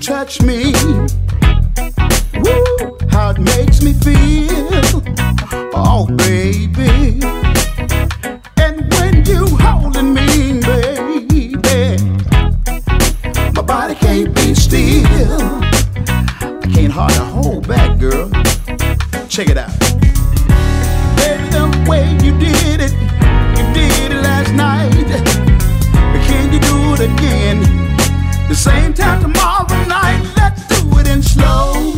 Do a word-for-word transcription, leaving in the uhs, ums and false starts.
touch me. Woo, how it makes me feel. Oh, baby. And when you holding me, baby, my body can't be still. I can't hardly hold back, girl. Check it out. Baby, the way you did it, you did it last night. Can you do it again? The same time tomorrow night.